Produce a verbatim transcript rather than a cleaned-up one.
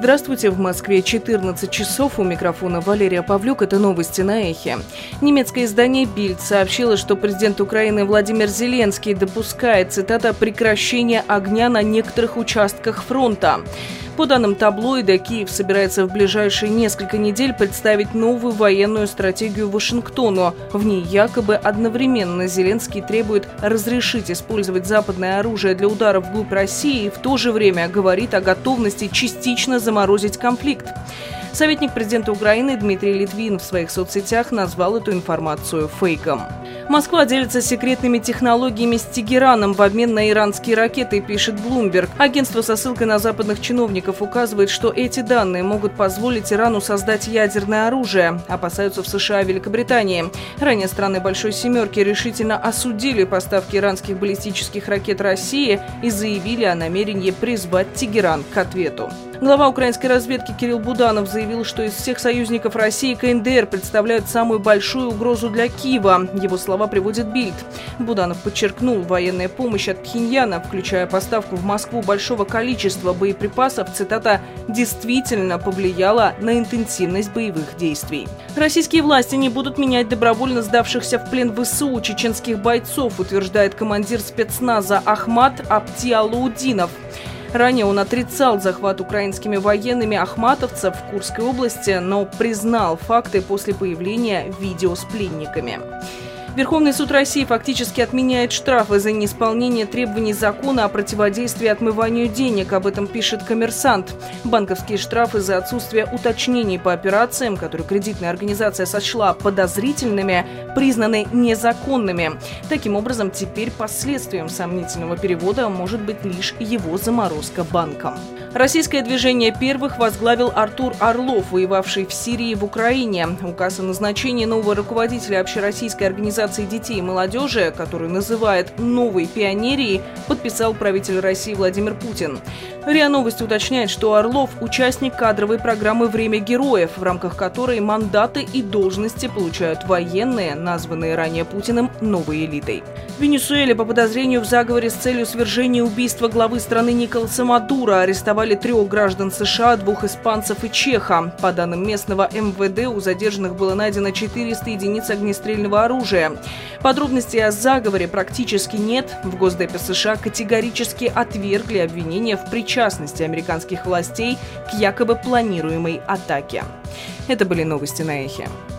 Здравствуйте, в Москве четырнадцать часов, у микрофона Валерия Павлюк, это новости на Эхе. Немецкое издание «Бильд» сообщило, что президент Украины Владимир Зеленский допускает, цитата, «прекращение огня на некоторых участках фронта». По данным таблоида, Киев собирается в ближайшие несколько недель представить новую военную стратегию Вашингтону. В ней якобы одновременно Зеленский требует разрешить использовать западное оружие для ударов вглубь России и в то же время говорит о готовности частично заморозить конфликт. Советник президента Украины Дмитрий Литвин в своих соцсетях назвал эту информацию фейком. Москва делится секретными технологиями с Тегераном в обмен на иранские ракеты, пишет Bloomberg. Агентство со ссылкой на западных чиновников указывает, что эти данные могут позволить Ирану создать ядерное оружие. Опасаются в США и Великобритании. Ранее страны Большой Семерки решительно осудили поставки иранских баллистических ракет России и заявили о намерении призвать Тегеран к ответу. Глава украинской разведки Кирилл Буданов заявил, что из всех союзников России КНДР представляют самую большую угрозу для Киева. Его слова приводит Бильд. Буданов подчеркнул, военная помощь от Пхеньяна, включая поставку в Москву большого количества боеприпасов, цитата, «действительно повлияла на интенсивность боевых действий». Российские власти не будут менять добровольно сдавшихся в плен ВСУ чеченских бойцов, утверждает командир спецназа Ахмат Аптиалаудинов. Ранее он отрицал захват украинскими военными ахматовцев в Курской области, но признал факты после появления видео с пленниками. Верховный суд России фактически отменяет штрафы за неисполнение требований закона о противодействии отмыванию денег. Об этом пишет «Коммерсант». Банковские штрафы за отсутствие уточнений по операциям, которые кредитная организация сочла подозрительными, признаны незаконными. Таким образом, теперь последствием сомнительного перевода может быть лишь его заморозка банком. Российское движение первых возглавил Артур Орлов, воевавший в Сирии и в Украине. Указ о назначении нового руководителя общероссийской организации детей и молодежи, который называет «новой пионерией», подписал правитель России Владимир Путин. РИА Новости уточняет, что Орлов – участник кадровой программы «Время героев», в рамках которой мандаты и должности получают военные, названные ранее Путиным новой элитой. В Венесуэле по подозрению в заговоре с целью свержения убийства главы страны Николаса Мадуро арестовали трех граждан США, двух испанцев и чеха. По данным местного эм вэ дэ, у задержанных было найдено четыреста единиц огнестрельного оружия. Подробностей о заговоре практически нет. В Госдепе США категорически отвергли обвинения в причастности американских властей к якобы планируемой атаке. Это были новости на Эхе.